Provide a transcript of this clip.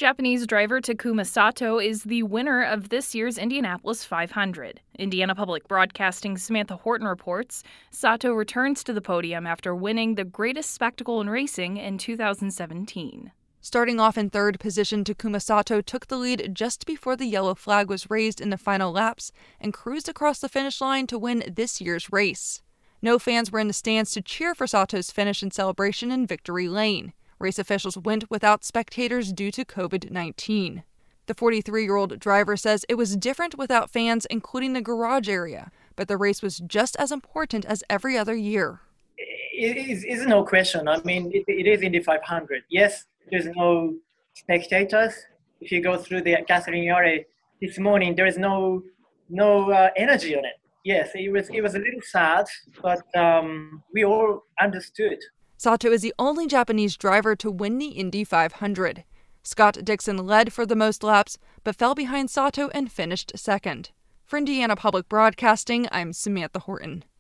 Japanese driver Takuma Sato is the winner of this year's Indianapolis 500. Indiana Public Broadcasting's Samantha Horton reports Sato returns to the podium after winning the greatest spectacle in racing in 2017. Starting off in third position, Takuma Sato took the lead just before the yellow flag was raised in the final laps and cruised across the finish line to win this year's race. No fans were in the stands to cheer for Sato's finish and celebration in Victory Lane. Race officials went without spectators due to COVID-19. The 43-year-old driver says it was different without fans, including the garage area, but the race was just as important as every other year. It is no question. I mean, it is Indy 500. Yes, there's no spectators. If you go through the gathering area this morning, there is no energy on it. Yes, it was a little sad, but we all understood. Sato is the only Japanese driver to win the Indy 500. Scott Dixon led for the most laps, but fell behind Sato and finished second. For Indiana Public Broadcasting, I'm Samantha Horton.